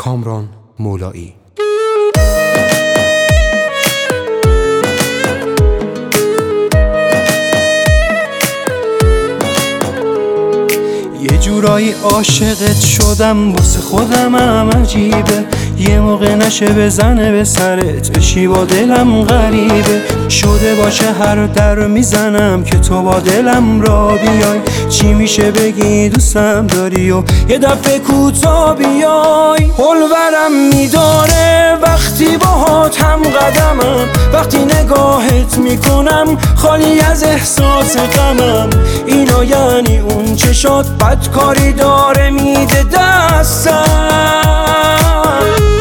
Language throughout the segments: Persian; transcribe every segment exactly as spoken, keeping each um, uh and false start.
کامران مولایی. یه جورایی عاشقت شدم، واسه خودم هم عجیبه. یه موقع نشه بزنه به سرت، بشی با دلم غریبه. شده باشه هر در میزنم که تو با دلم را بیای. چی میشه بگی دوستم داری و یه دفعه کوتا بیای. حلورم میداره وقتی باهات هم قدمم، وقتی نگاهت میکنم خالی از احساس غمم. اینا یعنی اون چشات بدکاری داره میده دستم.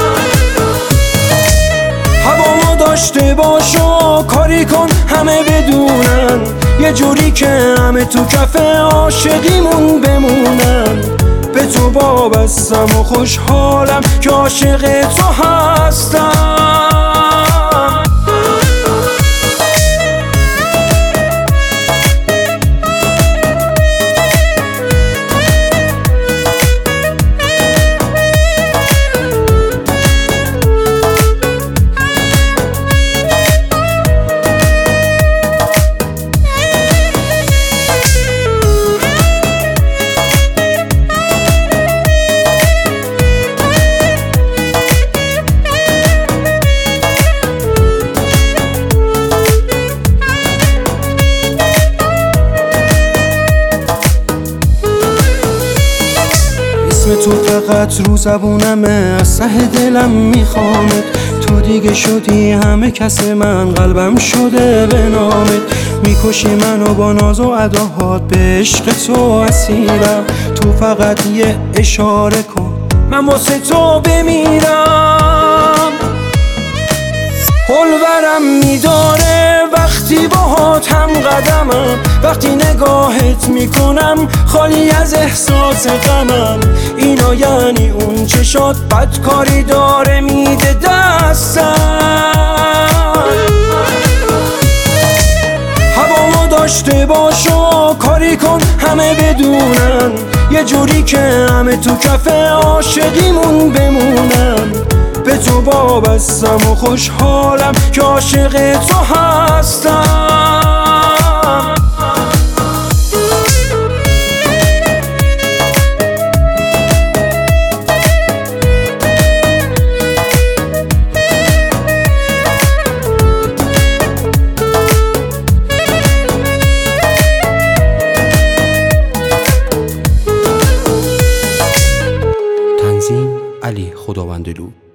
هوامو داشته باش و کاری کن همه بدونن، یه جوری که همه تو کف عاشقیمون بمونن. به تو وابستم و خوشحالم که عاشق تو هستم. تو فقط رو زبونمه، از ته دلم میخوامت. تو دیگه شدی همه کس من، قلبم شده به نامت. میکشی منو با ناز و اداهات، به عشق تو اسیرم. تو فقط یه اشاره کن من واسه تو بمیرم. حلورم میداره وقتی باهات هم قدمم، وقتی نگاهت میکنم خالی از احساس غمم. اینا یعنی اون چشات بدکاری داره میده دستم. هوامو داشته باش و کاری کن همه بدونن، یه جوری که همه تو کف عاشقیمون بمونن. به تو وابستم و خوشحالم که عاشق تو هستم. تنظیم علی خداوندلو.